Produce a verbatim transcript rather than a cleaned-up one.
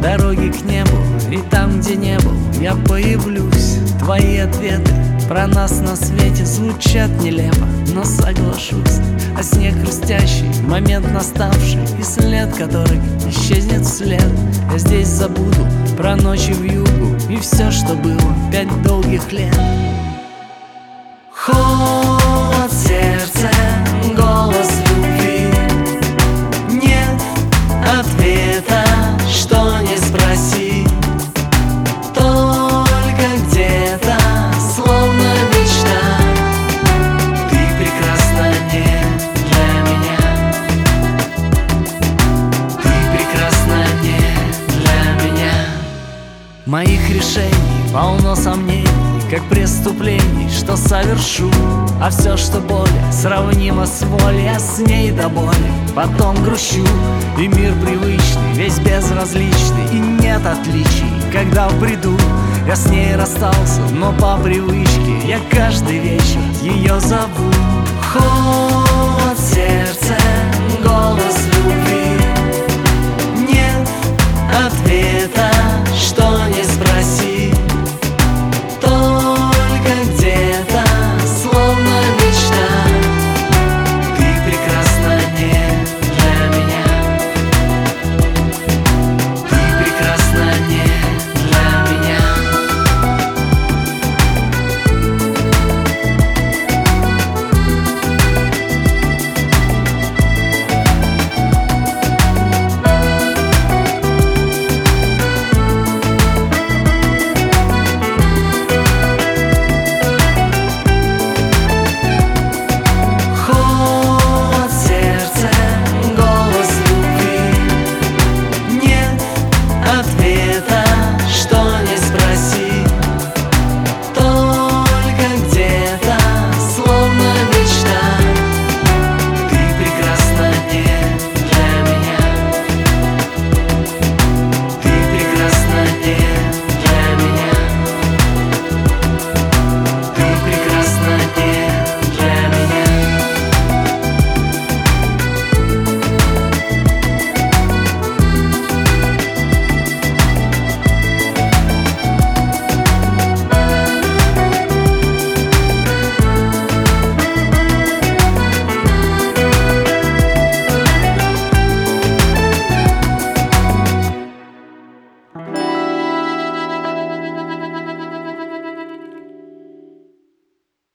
дороги к небу, и там, где не был, я появлюсь. Твои ответы про нас на свете звучат нелепо, но соглашусь. А снег хрустящий, момент наставший, и след, который исчезнет вслед. Я здесь забуду про ночи в югу и все, что было пять долгих лет. Холод в сердце, голос любви, нет ответа, что не спроси. Только где-то, словно мечта, ты прекрасна не для меня. Ты прекрасна не для меня. Моих решений полно сомнений, как преступлений, что совершу. А все, что более сравнимо с волей, я с ней до боли потом грущу. И мир привычный, весь безразличный, и нет отличий, когда в бреду я с ней расстался, но по привычке я каждый вечер ее зову. Холод